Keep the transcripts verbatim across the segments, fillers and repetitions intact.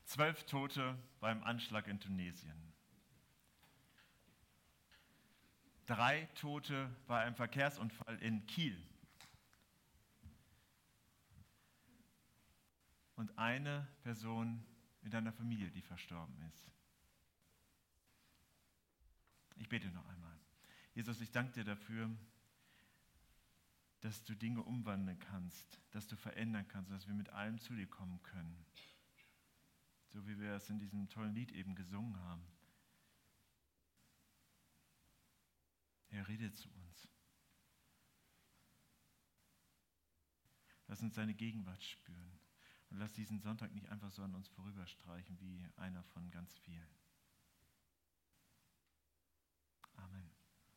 Zwölf Tote beim Anschlag in Tunesien. Drei Tote bei einem Verkehrsunfall in Kiel. Und eine Person in deiner Familie, die verstorben ist. Ich bete noch einmal. Jesus, ich danke dir dafür, dass du Dinge umwandeln kannst, dass du verändern kannst, dass wir mit allem zu dir kommen können. So wie wir es in diesem tollen Lied eben gesungen haben. Er redet zu uns. Lass uns seine Gegenwart spüren. Und lass diesen Sonntag nicht einfach so an uns vorüberstreichen wie einer von ganz vielen. Amen.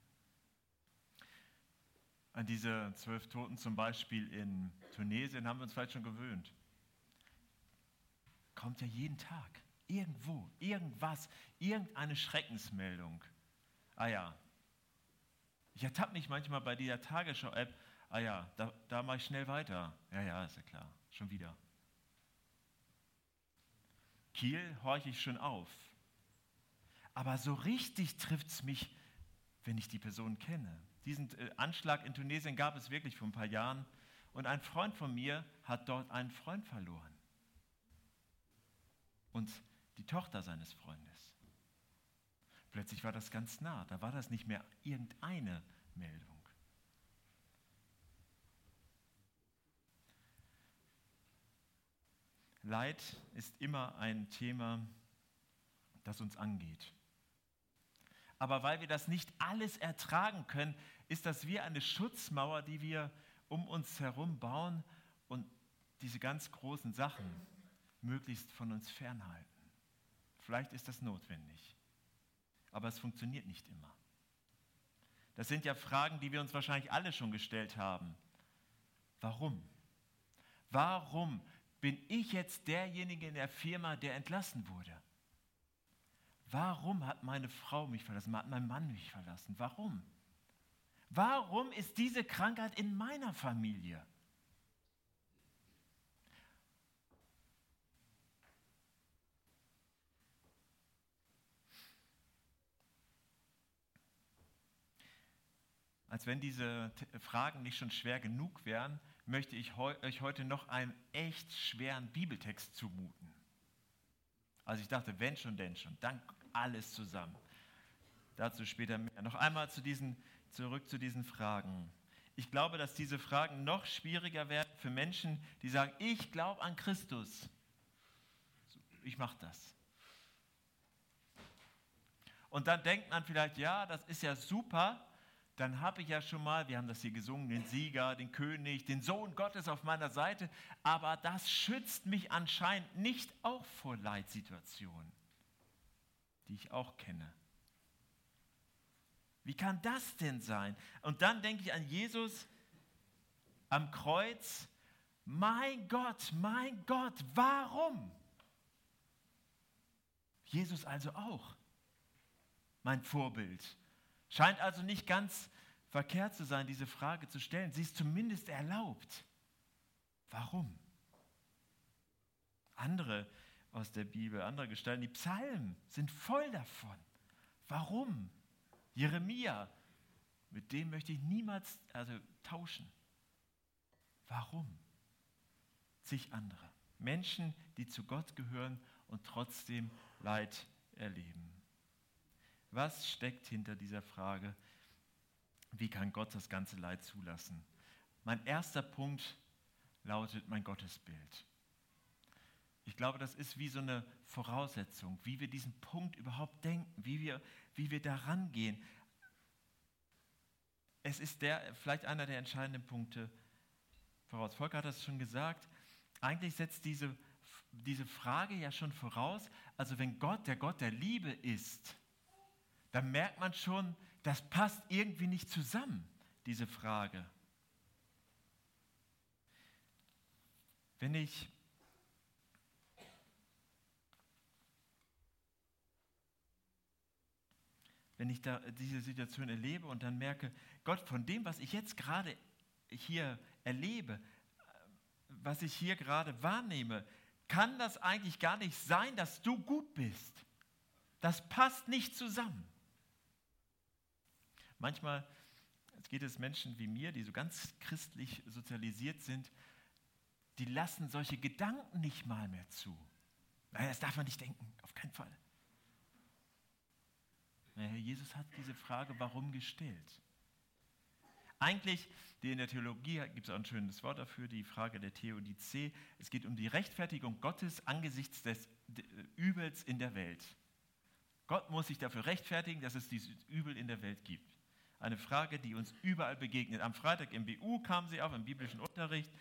An diese zwölf Toten zum Beispiel in Tunesien haben wir uns vielleicht schon gewöhnt. Kommt ja jeden Tag, irgendwo, irgendwas, irgendeine Schreckensmeldung. Ah ja, ich ertappe mich manchmal bei dieser Tagesschau-App, ah ja, da, da mache ich schnell weiter. Ja, ja, ist ja klar, schon wieder. Kiel horche ich schon auf. Aber so richtig trifft es mich, wenn ich die Person kenne. Diesen äh, Anschlag in Tunesien gab es wirklich vor ein paar Jahren und ein Freund von mir hat dort einen Freund verloren. Und die Tochter seines Freundes. Plötzlich war das ganz nah, da war das nicht mehr irgendeine Meldung. Leid ist immer ein Thema, das uns angeht. Aber weil wir das nicht alles ertragen können, ist das wie eine Schutzmauer, die wir um uns herum bauen und diese ganz großen Sachen möglichst von uns fernhalten. Vielleicht ist das notwendig, aber es funktioniert nicht immer. Das sind ja Fragen, die wir uns wahrscheinlich alle schon gestellt haben. Warum? Warum bin ich jetzt derjenige in der Firma, der entlassen wurde? Warum hat meine Frau mich verlassen? Hat mein Mann mich verlassen? Warum? Warum ist diese Krankheit in meiner Familie? Als wenn diese Fragen nicht schon schwer genug wären, möchte ich euch heute noch einen echt schweren Bibeltext zumuten. Also ich dachte, wenn schon, denn schon, dann alles zusammen. Dazu später mehr. Noch einmal zu diesen, zurück zu diesen Fragen. Ich glaube, dass diese Fragen noch schwieriger werden für Menschen, die sagen, ich glaube an Christus. Ich mache das. Und dann denkt man vielleicht, ja, das ist ja super, dann habe ich ja schon mal, wir haben das hier gesungen, den Sieger, den König, den Sohn Gottes auf meiner Seite, aber das schützt mich anscheinend nicht auch vor Leitsituationen, die ich auch kenne. Wie kann das denn sein? Und dann denke ich an Jesus am Kreuz. Mein Gott, mein Gott, warum? Jesus also auch, mein Vorbild. Scheint also nicht ganz verkehrt zu sein, diese Frage zu stellen. Sie ist zumindest erlaubt. Warum? Andere aus der Bibel, andere Gestalten, die Psalmen sind voll davon. Warum? Jeremia, mit dem möchte ich niemals also, tauschen. Warum? Zig andere. Menschen, die zu Gott gehören und trotzdem Leid erleben. Was steckt hinter dieser Frage, wie kann Gott das ganze Leid zulassen? Mein erster Punkt lautet mein Gottesbild. Ich glaube, das ist wie so eine Voraussetzung, wie wir diesen Punkt überhaupt denken, wie wir, wie wir da rangehen. Es ist der, vielleicht einer der entscheidenden Punkte voraus. Volker hat das schon gesagt, eigentlich setzt diese, diese Frage ja schon voraus, also wenn Gott der Gott der Liebe ist, dann merkt man schon, das passt irgendwie nicht zusammen, diese Frage. Wenn ich wenn ich da diese Situation erlebe und dann merke, Gott, von dem, was ich jetzt gerade hier erlebe, was ich hier gerade wahrnehme, kann das eigentlich gar nicht sein, dass du gut bist. Das passt nicht zusammen. Manchmal geht es Menschen wie mir, die so ganz christlich sozialisiert sind, die lassen solche Gedanken nicht mal mehr zu. Nein, das darf man nicht denken, auf keinen Fall. Naja, Jesus hat diese Frage warum gestellt. Eigentlich, die in der Theologie gibt es auch ein schönes Wort dafür, die Frage der Theodizee. Es geht um die Rechtfertigung Gottes angesichts des Übels in der Welt. Gott muss sich dafür rechtfertigen, dass es dieses Übel in der Welt gibt. Eine Frage, die uns überall begegnet. Am Freitag im B U kam sie auf, im biblischen Unterricht.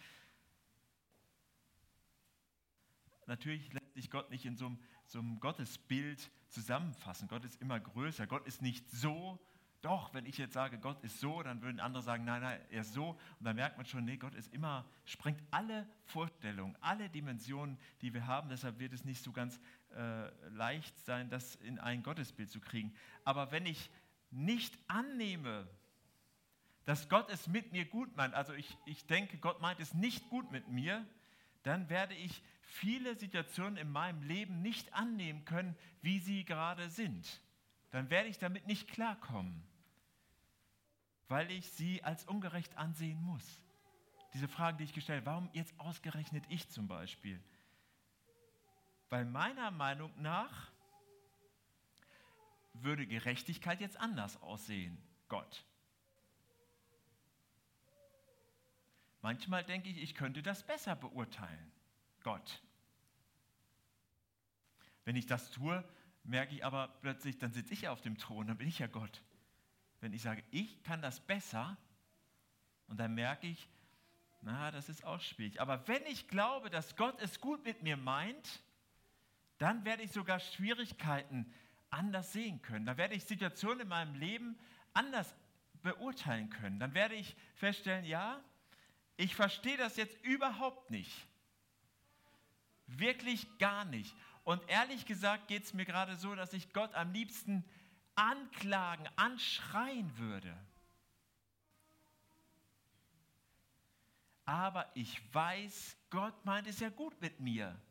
Natürlich lässt sich Gott nicht in so einem, so einem Gottesbild zusammenfassen. Gott ist immer größer. Gott ist nicht so. Doch, wenn ich jetzt sage, Gott ist so, dann würden andere sagen, nein, nein, er ist so. Und dann merkt man schon, nee, Gott ist immer, sprengt alle Vorstellungen, alle Dimensionen, die wir haben. Deshalb wird es nicht so ganz äh, leicht sein, das in ein Gottesbild zu kriegen. Aber wenn ich nicht annehme, dass Gott es mit mir gut meint, also ich, ich denke, Gott meint es nicht gut mit mir, dann werde ich viele Situationen in meinem Leben nicht annehmen können, wie sie gerade sind. Dann werde ich damit nicht klarkommen, weil ich sie als ungerecht ansehen muss. Diese Fragen, die ich gestellt habe, warum jetzt ausgerechnet ich zum Beispiel? Weil meiner Meinung nach würde Gerechtigkeit jetzt anders aussehen, Gott. Manchmal denke ich, ich könnte das besser beurteilen, Gott. Wenn ich das tue, merke ich aber plötzlich, dann sitze ich ja auf dem Thron, dann bin ich ja Gott. Wenn ich sage, ich kann das besser, und dann merke ich, na, das ist auch schwierig. Aber wenn ich glaube, dass Gott es gut mit mir meint, dann werde ich sogar Schwierigkeiten anders sehen können. Dann werde ich Situationen in meinem Leben anders beurteilen können. Dann werde ich feststellen, ja, ich verstehe das jetzt überhaupt nicht. Wirklich gar nicht. Und ehrlich gesagt geht es mir gerade so, dass ich Gott am liebsten anklagen, anschreien würde. Aber ich weiß, Gott meint es ja gut mit mir.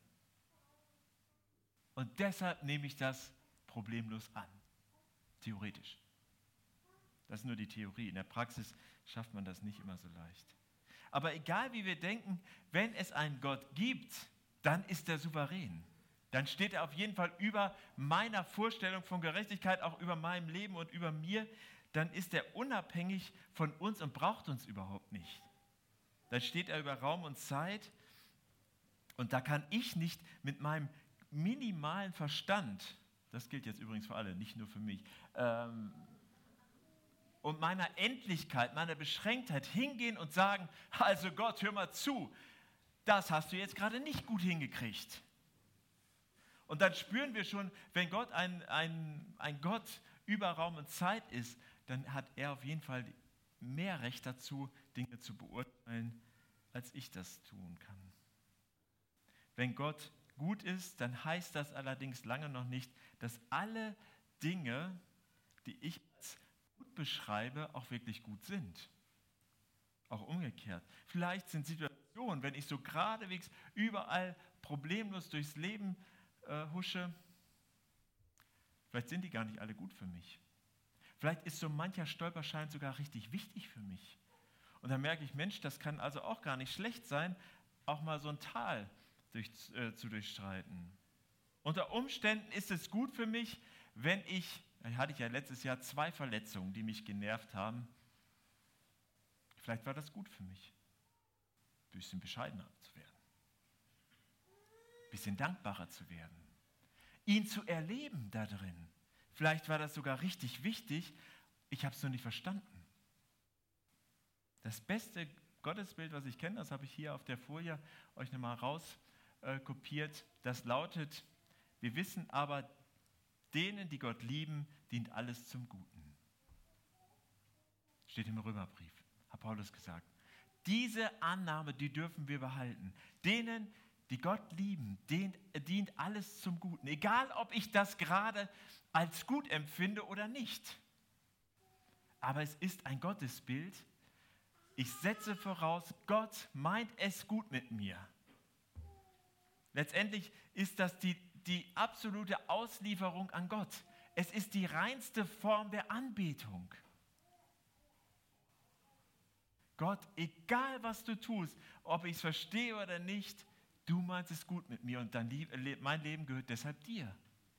Und deshalb nehme ich das problemlos an. Theoretisch. Das ist nur die Theorie. In der Praxis schafft man das nicht immer so leicht. Aber egal wie wir denken, wenn es einen Gott gibt, dann ist er souverän. Dann steht er auf jeden Fall über meiner Vorstellung von Gerechtigkeit, auch über meinem Leben und über mir. Dann ist er unabhängig von uns und braucht uns überhaupt nicht. Dann steht er über Raum und Zeit und da kann ich nicht mit meinem minimalen Verstand, das gilt jetzt übrigens für alle, nicht nur für mich, ähm, und meiner Endlichkeit, meiner Beschränktheit hingehen und sagen, also Gott, hör mal zu, das hast du jetzt gerade nicht gut hingekriegt. Und dann spüren wir schon, wenn Gott ein, ein, ein Gott über Raum und Zeit ist, dann hat er auf jeden Fall mehr Recht dazu, Dinge zu beurteilen, als ich das tun kann. Wenn Gott gut ist, dann heißt das allerdings lange noch nicht, dass alle Dinge, die ich als gut beschreibe, auch wirklich gut sind. Auch umgekehrt. Vielleicht sind Situationen, wenn ich so geradewegs überall problemlos durchs Leben äh, husche, vielleicht sind die gar nicht alle gut für mich. Vielleicht ist so mancher Stolperstein sogar richtig wichtig für mich. Und dann merke ich, Mensch, das kann also auch gar nicht schlecht sein, auch mal so ein Tal durch, äh, zu durchstreiten. Unter Umständen ist es gut für mich, wenn ich, hatte ich ja letztes Jahr zwei Verletzungen, die mich genervt haben. Vielleicht war das gut für mich, ein bisschen bescheidener zu werden, ein bisschen dankbarer zu werden, ihn zu erleben da drin. Vielleicht war das sogar richtig wichtig, ich habe es nur nicht verstanden. Das beste Gottesbild, was ich kenne, das habe ich hier auf der Folie euch nochmal rauskopiert, äh, das lautet, wir wissen aber, denen, die Gott lieben, dient alles zum Guten. Steht im Römerbrief, hat Paulus gesagt. Diese Annahme, die dürfen wir behalten. Denen, die Gott lieben, dient, dient alles zum Guten. Egal, ob ich das gerade als gut empfinde oder nicht. Aber es ist ein Gottesbild. Ich setze voraus, Gott meint es gut mit mir. Letztendlich ist das die, die absolute Auslieferung an Gott. Es ist die reinste Form der Anbetung. Gott, egal was du tust, ob ich es verstehe oder nicht, du meinst es gut mit mir und dein Le- mein Leben gehört deshalb dir.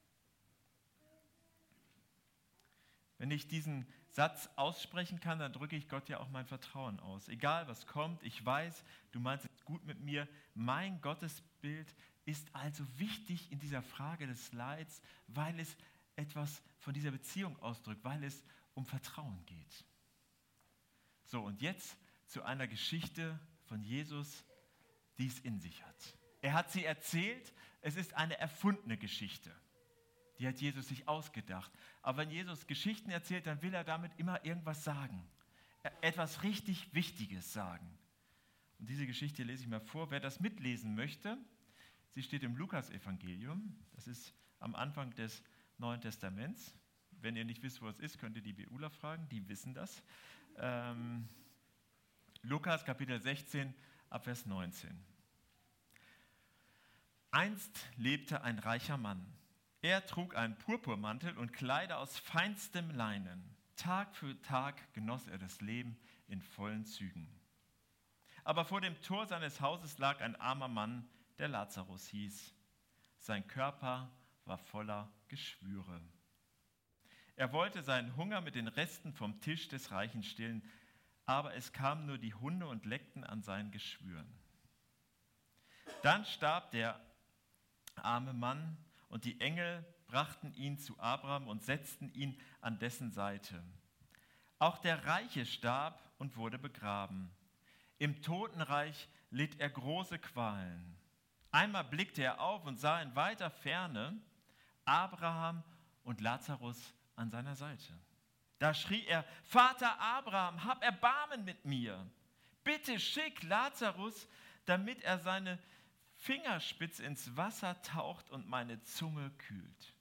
Wenn ich diesen Satz aussprechen kann, dann drücke ich Gott ja auch mein Vertrauen aus. Egal was kommt, ich weiß, du meinst es gut mit mir. Mein Gottesbild ist also wichtig in dieser Frage des Leids, weil es etwas von dieser Beziehung ausdrückt, weil es um Vertrauen geht. So, und jetzt zu einer Geschichte von Jesus, die es in sich hat. Er hat sie erzählt, es ist eine erfundene Geschichte. Die hat Jesus sich ausgedacht. Aber wenn Jesus Geschichten erzählt, dann will er damit immer irgendwas sagen. Etwas richtig Wichtiges sagen. Und diese Geschichte lese ich mal vor. Wer das mitlesen möchte, sie steht im Lukas-Evangelium. Das ist am Anfang des Neuen Testaments. Wenn ihr nicht wisst, wo es ist, könnt ihr die BUler fragen, die wissen das. Ähm, Lukas Kapitel sechzehn, ab Vers neunzehn. Einst lebte ein reicher Mann. Er trug einen Purpurmantel und Kleider aus feinstem Leinen. Tag für Tag genoss er das Leben in vollen Zügen. Aber vor dem Tor seines Hauses lag ein armer Mann, der Lazarus hieß. Sein Körper war voller Geschwüre. Er wollte seinen Hunger mit den Resten vom Tisch des Reichen stillen, aber es kamen nur die Hunde und leckten an seinen Geschwüren. Dann starb der arme Mann, und die Engel brachten ihn zu Abraham und setzten ihn an dessen Seite. Auch der Reiche starb und wurde begraben. Im Totenreich litt er große Qualen. Einmal blickte er auf und sah in weiter Ferne Abraham und Lazarus an seiner Seite. Da schrie er: Vater Abraham, hab Erbarmen mit mir. Bitte schick Lazarus, damit er seine Fingerspitze ins Wasser taucht und meine Zunge kühlt.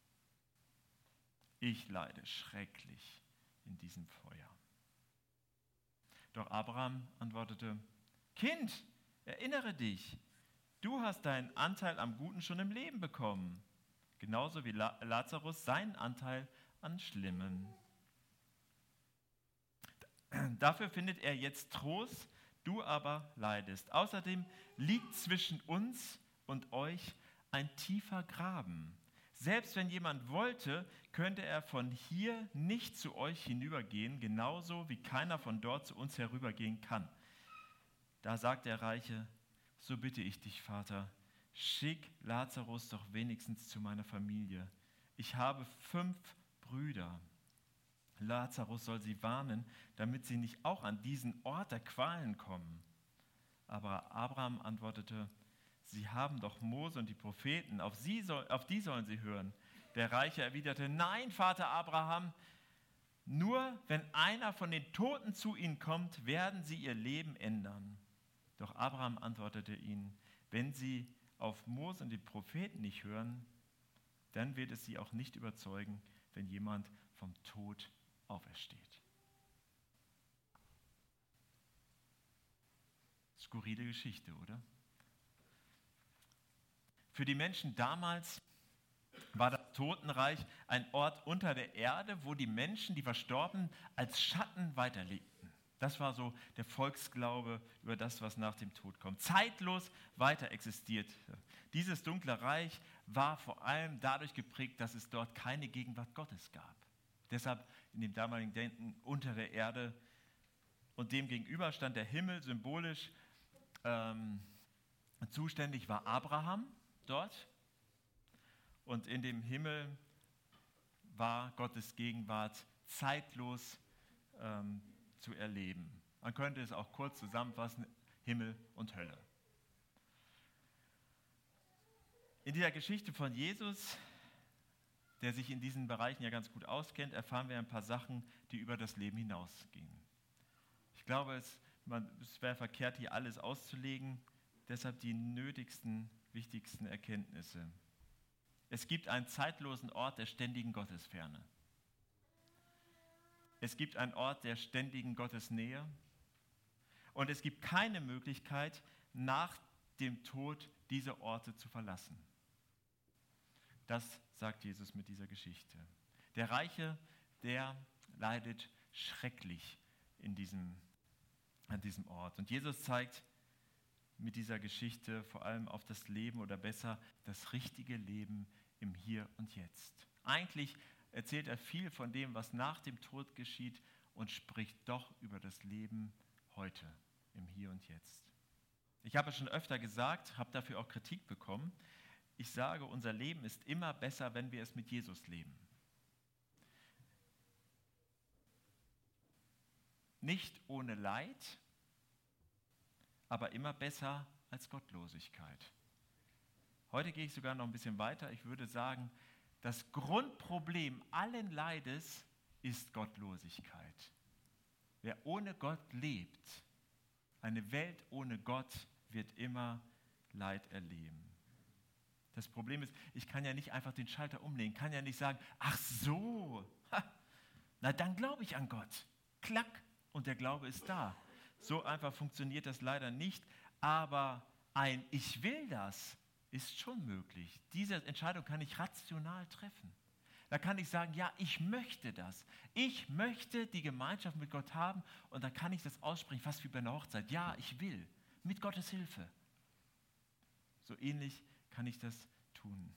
Ich leide schrecklich in diesem Feuer. Doch Abraham antwortete: Kind, erinnere dich, du hast deinen Anteil am Guten schon im Leben bekommen, genauso wie Lazarus seinen Anteil an Schlimmen. Dafür findet er jetzt Trost, du aber leidest. Außerdem liegt zwischen uns und euch ein tiefer Graben. Selbst wenn jemand wollte, könnte er von hier nicht zu euch hinübergehen, genauso wie keiner von dort zu uns herübergehen kann. Da sagt der Reiche: So bitte ich dich, Vater, schick Lazarus doch wenigstens zu meiner Familie. Ich habe fünf Brüder. Lazarus soll sie warnen, damit sie nicht auch an diesen Ort der Qualen kommen. Aber Abraham antwortete: Sie haben doch Mose und die Propheten, auf, sie soll, auf die sollen sie hören. Der Reiche erwiderte: Nein, Vater Abraham, nur wenn einer von den Toten zu ihnen kommt, werden sie ihr Leben ändern. Doch Abraham antwortete ihnen: Wenn sie auf Mose und die Propheten nicht hören, dann wird es sie auch nicht überzeugen, wenn jemand vom Tod aufersteht. Skurrile Geschichte, oder? Für die Menschen damals war das Totenreich ein Ort unter der Erde, wo die Menschen, die Verstorbenen, als Schatten weiterlebten. Das war so der Volksglaube über das, was nach dem Tod kommt. Zeitlos weiter existierte. Dieses dunkle Reich war vor allem dadurch geprägt, dass es dort keine Gegenwart Gottes gab. Deshalb in dem damaligen Denken unter der Erde, und dem gegenüber stand der Himmel, symbolisch ähm, zuständig war Abraham dort, und in dem Himmel war Gottes Gegenwart zeitlos ähm, zu erleben. Man könnte es auch kurz zusammenfassen: Himmel und Hölle. In dieser Geschichte von Jesus, der sich in diesen Bereichen ja ganz gut auskennt, erfahren wir ein paar Sachen, die über das Leben hinausgehen. Ich glaube, es, man, es wäre verkehrt, hier alles auszulegen, deshalb die nötigsten, wichtigsten Erkenntnisse. Es gibt einen zeitlosen Ort der ständigen Gottesferne. Es gibt einen Ort der ständigen Gottesnähe. Und es gibt keine Möglichkeit, nach dem Tod diese Orte zu verlassen. Das sagt Jesus mit dieser Geschichte. Der Reiche, der leidet schrecklich in diesem, an diesem Ort. Und Jesus zeigt mit dieser Geschichte vor allem auf das Leben oder besser das richtige Leben im Hier und Jetzt. Eigentlich erzählt er viel von dem, was nach dem Tod geschieht und spricht doch über das Leben heute, im Hier und Jetzt. Ich habe es schon öfter gesagt, habe dafür auch Kritik bekommen. Ich sage, unser Leben ist immer besser, wenn wir es mit Jesus leben. Nicht ohne Leid, aber immer besser als Gottlosigkeit. Heute gehe ich sogar noch ein bisschen weiter. Ich würde sagen, das Grundproblem allen Leides ist Gottlosigkeit. Wer ohne Gott lebt, eine Welt ohne Gott, wird immer Leid erleben. Das Problem ist, ich kann ja nicht einfach den Schalter umlegen, kann ja nicht sagen, ach so, ha, na dann glaube ich an Gott. Klack, und der Glaube ist da. So einfach funktioniert das leider nicht, aber ein Ich will das ist schon möglich. Diese Entscheidung kann ich rational treffen. Da kann ich sagen, ja, ich möchte das. Ich möchte die Gemeinschaft mit Gott haben und dann kann ich das aussprechen, fast wie bei einer Hochzeit. Ja, ich will, mit Gottes Hilfe. So ähnlich kann ich das tun.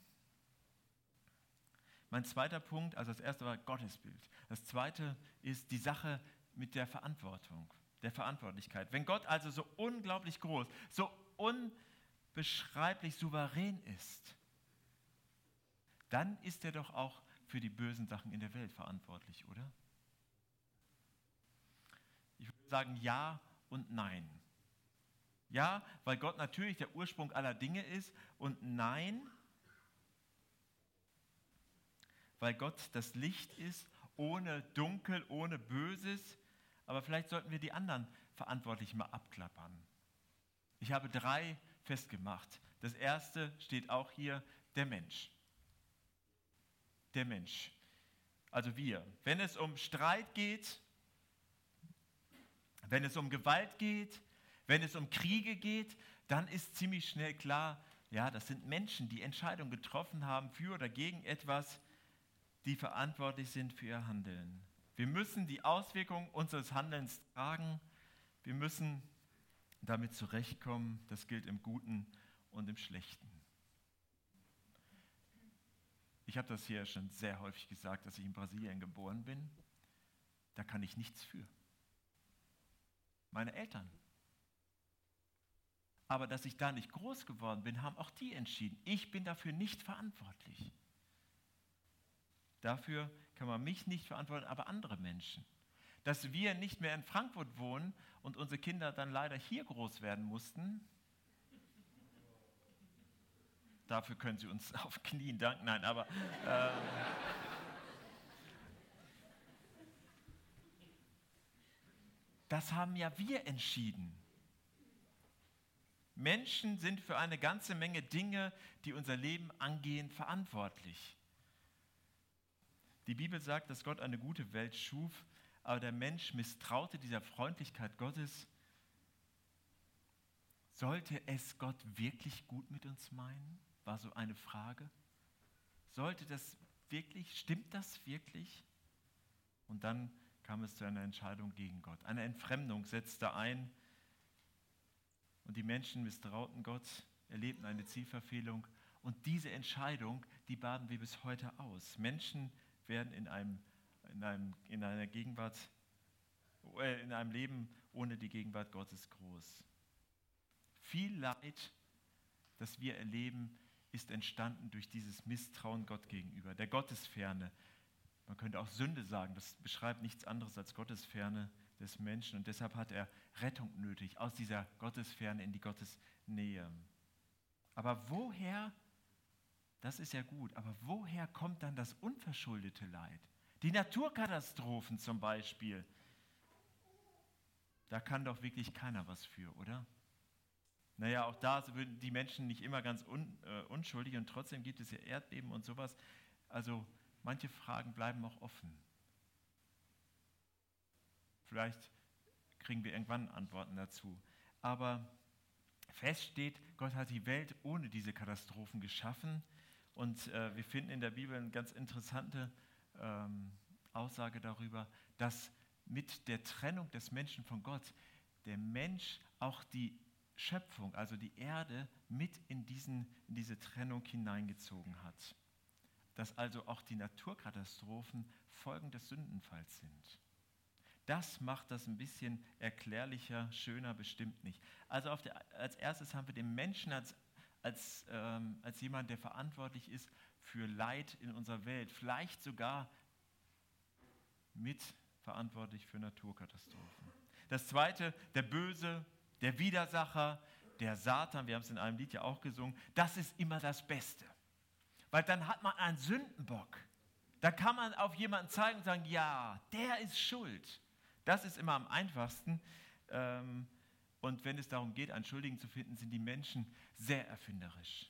Mein zweiter Punkt, also das erste war Gottesbild. Das zweite ist die Sache mit der Verantwortung, der Verantwortlichkeit. Wenn Gott also so unglaublich groß, so unbeschreiblich souverän ist, dann ist er doch auch für die bösen Sachen in der Welt verantwortlich, oder? Ich würde sagen ja und nein. Ja, weil Gott natürlich der Ursprung aller Dinge ist und nein, weil Gott das Licht ist, ohne Dunkel, ohne Böses. Aber vielleicht sollten wir die anderen Verantwortlichen mal abklappern. Ich habe drei festgemacht. Das erste steht auch hier, der Mensch. Der Mensch. Also wir. Wenn es um Streit geht, wenn es um Gewalt geht, wenn es um Kriege geht, dann ist ziemlich schnell klar, ja, das sind Menschen, die Entscheidungen getroffen haben für oder gegen etwas, die verantwortlich sind für ihr Handeln. Wir müssen die Auswirkungen unseres Handelns tragen. Wir müssen damit zurechtkommen. Das gilt im Guten und im Schlechten. Ich habe das hier schon sehr häufig gesagt, dass ich in Brasilien geboren bin. Da kann ich nichts für. Meine Eltern. Aber dass ich da nicht groß geworden bin, haben auch die entschieden. Ich bin dafür nicht verantwortlich. Dafür kann man mich nicht verantworten, aber andere Menschen. Dass wir nicht mehr in Frankfurt wohnen und unsere Kinder dann leider hier groß werden mussten, dafür können sie uns auf Knien danken. Nein, aber äh, das haben ja wir entschieden. Menschen sind für eine ganze Menge Dinge, die unser Leben angehen, verantwortlich. Die Bibel sagt, dass Gott eine gute Welt schuf, aber der Mensch misstraute dieser Freundlichkeit Gottes. Sollte es Gott wirklich gut mit uns meinen? War so eine Frage. Sollte das wirklich, stimmt das wirklich? Und dann kam es zu einer Entscheidung gegen Gott. Eine Entfremdung setzte ein und die Menschen misstrauten Gott, erlebten eine Zielverfehlung und diese Entscheidung, die baden wir bis heute aus. Menschen werden in einem, in einem, in einer Gegenwart, äh, in einem Leben ohne die Gegenwart Gottes groß. Viel Leid, das wir erleben, ist entstanden durch dieses Misstrauen Gott gegenüber, der Gottesferne. Man könnte auch Sünde sagen, das beschreibt nichts anderes als Gottesferne des Menschen und deshalb hat er Rettung nötig, aus dieser Gottesferne in die Gottesnähe. Aber woher, das ist ja gut, aber woher kommt dann das unverschuldete Leid? Die Naturkatastrophen zum Beispiel, da kann doch wirklich keiner was für, oder? Naja, auch da sind die Menschen nicht immer ganz un, äh, unschuldig und trotzdem gibt es ja Erdbeben und sowas. Also manche Fragen bleiben auch offen. Vielleicht kriegen wir irgendwann Antworten dazu. Aber Fest steht, Gott hat die Welt ohne diese Katastrophen geschaffen. Und äh, wir finden in der Bibel eine ganz interessante ähm, Aussage darüber, dass mit der Trennung des Menschen von Gott der Mensch auch die Schöpfung, also die Erde, mit in, diesen, in diese Trennung hineingezogen hat. Dass also auch die Naturkatastrophen Folgen des Sündenfalls sind. Das macht das ein bisschen erklärlicher, schöner bestimmt nicht. Also auf der, als erstes haben wir den Menschen als, als, ähm, als jemand, der verantwortlich ist für Leid in unserer Welt, vielleicht sogar mitverantwortlich für Naturkatastrophen. Das zweite, der Böse, der Widersacher, der Satan, wir haben es in einem Lied ja auch gesungen, das ist immer das Beste. Weil dann hat man einen Sündenbock. Da kann man auf jemanden zeigen und sagen, ja, der ist schuld. Das ist immer am einfachsten. Und wenn es darum geht, einen Schuldigen zu finden, sind die Menschen sehr erfinderisch.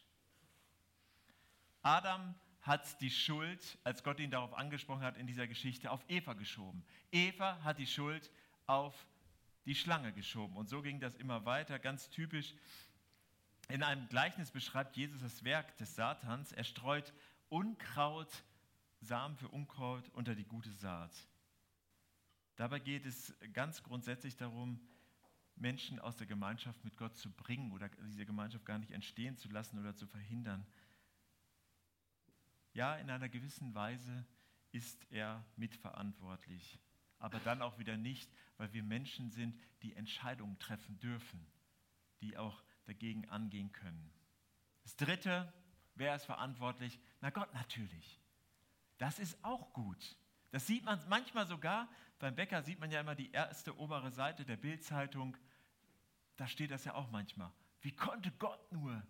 Adam hat die Schuld, als Gott ihn darauf angesprochen hat in dieser Geschichte, auf Eva geschoben. Eva hat die Schuld auf die Schlange geschoben. Und so ging das immer weiter, ganz typisch. In einem Gleichnis beschreibt Jesus das Werk des Satans. Er streut Unkraut, Samen für Unkraut unter die gute Saat. Dabei geht es ganz grundsätzlich darum, Menschen aus der Gemeinschaft mit Gott zu bringen oder diese Gemeinschaft gar nicht entstehen zu lassen oder zu verhindern. Ja, in einer gewissen Weise ist er mitverantwortlich, aber dann auch wieder nicht, weil wir Menschen sind, die Entscheidungen treffen dürfen, die auch dagegen angehen können. Das Dritte, wer ist verantwortlich? Na Gott natürlich. Das ist auch gut. Das sieht man manchmal sogar, beim Bäcker sieht man ja immer die erste obere Seite der Bild-Zeitung, da steht das ja auch manchmal. Wie konnte Gott nur?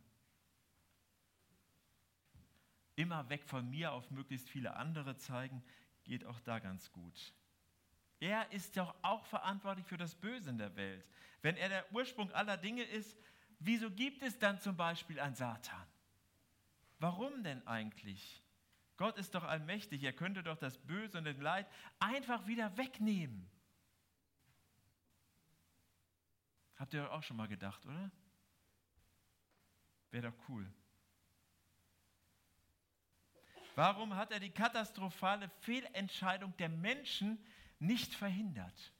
Immer weg von mir auf möglichst viele andere zeigen, geht auch da ganz gut. Er ist doch auch verantwortlich für das Böse in der Welt. Wenn er der Ursprung aller Dinge ist, wieso gibt es dann zum Beispiel einen Satan? Warum denn eigentlich? Gott ist doch allmächtig, er könnte doch das Böse und das Leid einfach wieder wegnehmen. Habt ihr auch schon mal gedacht, oder? Wäre doch cool. Warum hat er die katastrophale Fehlentscheidung der Menschen nicht verhindert?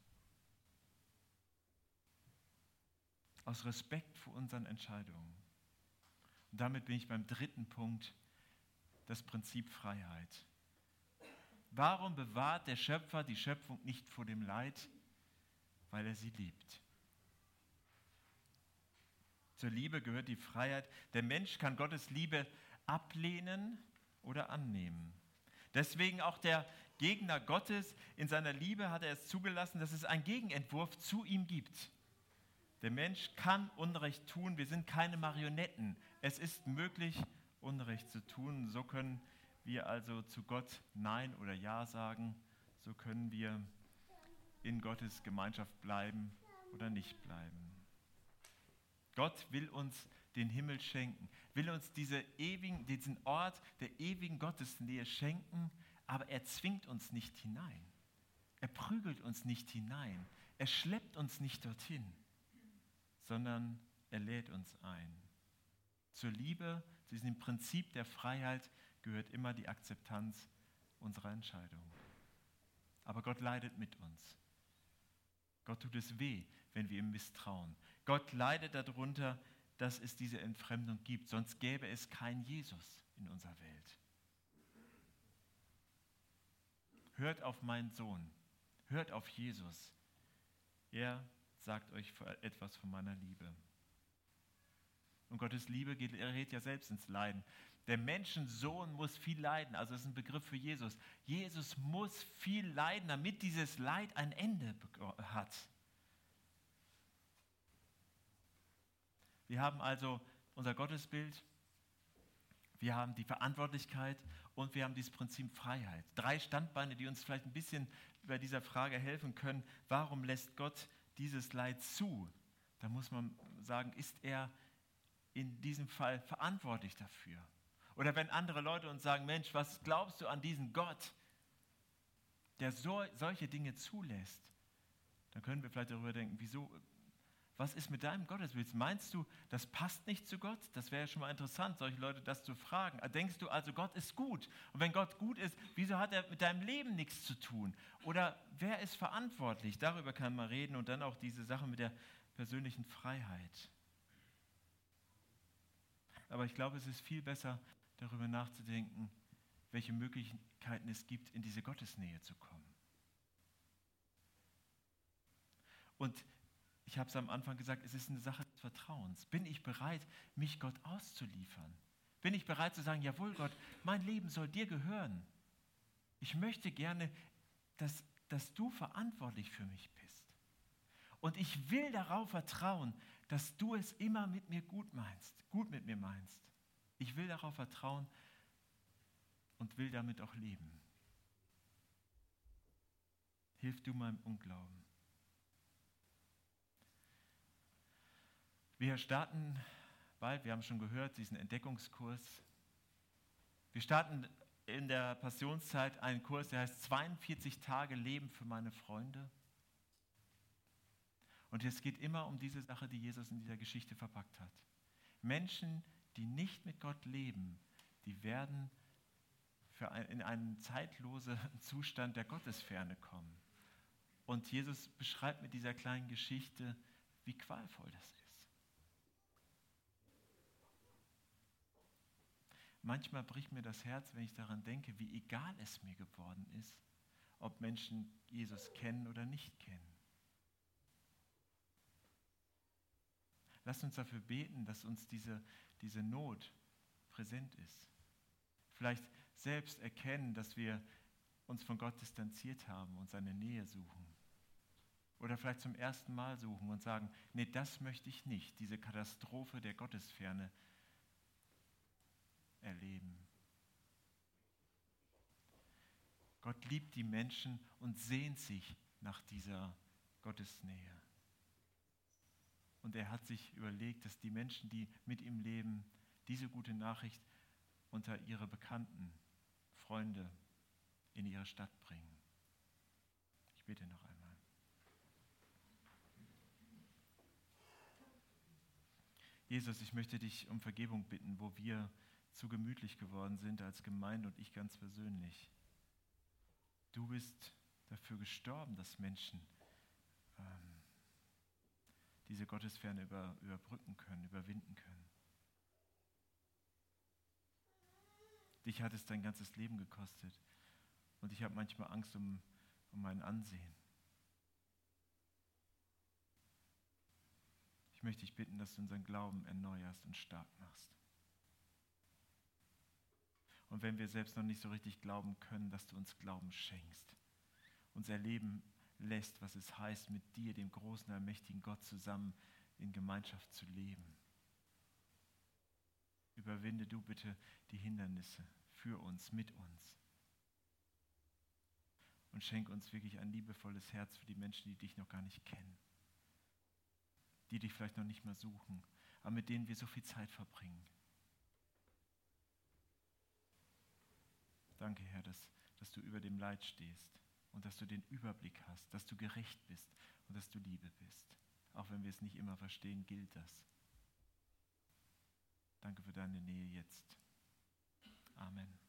Aus Respekt vor unseren Entscheidungen. Und damit bin ich beim dritten Punkt, das Prinzip Freiheit. Warum bewahrt der Schöpfer die Schöpfung nicht vor dem Leid? Weil er sie liebt. Zur Liebe gehört die Freiheit. Der Mensch kann Gottes Liebe ablehnen oder annehmen. Deswegen auch der Gegner Gottes, in seiner Liebe hat er es zugelassen, dass es einen Gegenentwurf zu ihm gibt. Der Mensch kann Unrecht tun, wir sind keine Marionetten. Es ist möglich, Unrecht zu tun. So können wir also zu Gott Nein oder Ja sagen. So können wir in Gottes Gemeinschaft bleiben oder nicht bleiben. Gott will uns den Himmel schenken, will uns diese ewigen, diesen Ort der ewigen Gottesnähe schenken, aber er zwingt uns nicht hinein. Er prügelt uns nicht hinein. Er schleppt uns nicht dorthin, sondern er lädt uns ein. Zur Liebe, zu diesem Prinzip der Freiheit gehört immer die Akzeptanz unserer Entscheidung. Aber Gott leidet mit uns. Gott tut es weh, wenn wir ihm misstrauen. Gott leidet darunter, dass es diese Entfremdung gibt, sonst gäbe es keinen Jesus in unserer Welt. Hört auf meinen Sohn, hört auf Jesus. Er sagt euch etwas von meiner Liebe. Und Gottes Liebe gerät ja selbst ins Leiden. Der Menschensohn muss viel leiden, also das ist ein Begriff für Jesus. Jesus muss viel leiden, damit dieses Leid ein Ende hat. Wir haben also unser Gottesbild, wir haben die Verantwortlichkeit und wir haben dieses Prinzip Freiheit. Drei Standbeine, die uns vielleicht ein bisschen bei dieser Frage helfen können, warum lässt Gott dieses Leid zu? Da muss man sagen, ist er in diesem Fall verantwortlich dafür? Oder wenn andere Leute uns sagen, Mensch, was glaubst du an diesen Gott, der so, solche Dinge zulässt? Dann können wir vielleicht darüber denken, wieso Was ist mit deinem Gottesbild? Meinst du, das passt nicht zu Gott? Das wäre ja schon mal interessant, solche Leute das zu fragen. Denkst du also, Gott ist gut? Und wenn Gott gut ist, wieso hat er mit deinem Leben nichts zu tun? Oder wer ist verantwortlich? Darüber kann man reden und dann auch diese Sache mit der persönlichen Freiheit. Aber ich glaube, es ist viel besser, darüber nachzudenken, welche Möglichkeiten es gibt, in diese Gottesnähe zu kommen. Und ich habe es am Anfang gesagt, es ist eine Sache des Vertrauens. Bin ich bereit, mich Gott auszuliefern? Bin ich bereit zu sagen, jawohl Gott, mein Leben soll dir gehören. Ich möchte gerne, dass, dass du verantwortlich für mich bist. Und ich will darauf vertrauen, dass du es immer mit mir gut meinst, gut mit mir meinst. Ich will darauf vertrauen und will damit auch leben. Hilf du meinem Unglauben. Wir starten bald, wir haben schon gehört, diesen Entdeckungskurs. Wir starten in der Passionszeit einen Kurs, der heißt zweiundvierzig Tage Leben für meine Freunde. Und es geht immer um diese Sache, die Jesus in dieser Geschichte verpackt hat. Menschen, die nicht mit Gott leben, die werden für ein, in einen zeitlosen Zustand der Gottesferne kommen. Und Jesus beschreibt mit dieser kleinen Geschichte, wie qualvoll das ist. Manchmal bricht mir das Herz, wenn ich daran denke, wie egal es mir geworden ist, ob Menschen Jesus kennen oder nicht kennen. Lasst uns dafür beten, dass uns diese, diese Not präsent ist. Vielleicht selbst erkennen, dass wir uns von Gott distanziert haben und seine Nähe suchen. Oder vielleicht zum ersten Mal suchen und sagen, nee, das möchte ich nicht, diese Katastrophe der Gottesferne erleben. Gott liebt die Menschen und sehnt sich nach dieser Gottesnähe. Und er hat sich überlegt, dass die Menschen, die mit ihm leben, diese gute Nachricht unter ihre Bekannten, Freunde in ihre Stadt bringen. Ich bete noch einmal. Jesus, ich möchte dich um Vergebung bitten, wo wir zu gemütlich geworden sind als Gemeinde und ich ganz persönlich. Du bist dafür gestorben, dass Menschen ähm, diese Gottesferne über, überbrücken können, überwinden können. Dich hat es dein ganzes Leben gekostet und ich habe manchmal Angst um, um mein Ansehen. Ich möchte dich bitten, dass du unseren Glauben erneuerst und stark machst. Und wenn wir selbst noch nicht so richtig glauben können, dass du uns Glauben schenkst, uns erleben lässt, was es heißt, mit dir, dem großen, allmächtigen Gott, zusammen in Gemeinschaft zu leben. Überwinde du bitte die Hindernisse für uns, mit uns. Und schenk uns wirklich ein liebevolles Herz für die Menschen, die dich noch gar nicht kennen. Die dich vielleicht noch nicht mal suchen, aber mit denen wir so viel Zeit verbringen. Danke, Herr, dass, dass du über dem Leid stehst und dass du den Überblick hast, dass du gerecht bist und dass du Liebe bist. Auch wenn wir es nicht immer verstehen, gilt das. Danke für deine Nähe jetzt. Amen.